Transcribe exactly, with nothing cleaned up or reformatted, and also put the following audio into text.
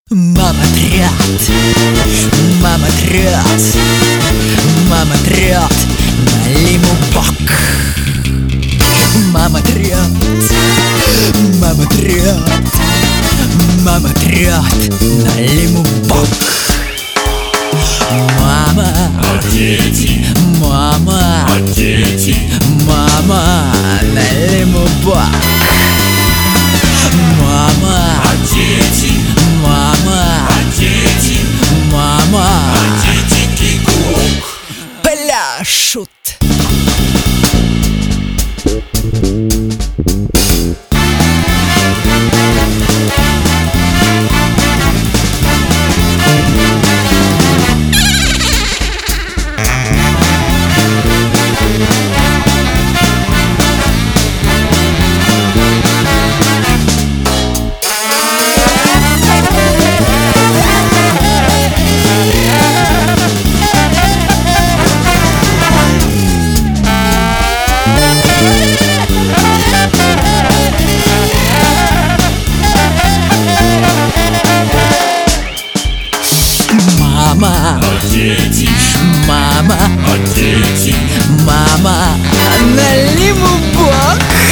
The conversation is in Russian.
Мама трет, мама трет, мама трет на лиму бок. Мама трет, мама трет, мама трет на лиму бок. Мама, а дети, мама, а дети, мама на лиму бок. Мама, а дети, мама, а дети, мама а дети кикук. пляшут. Мама, А дети, мама, а дети, мама на лиму бок.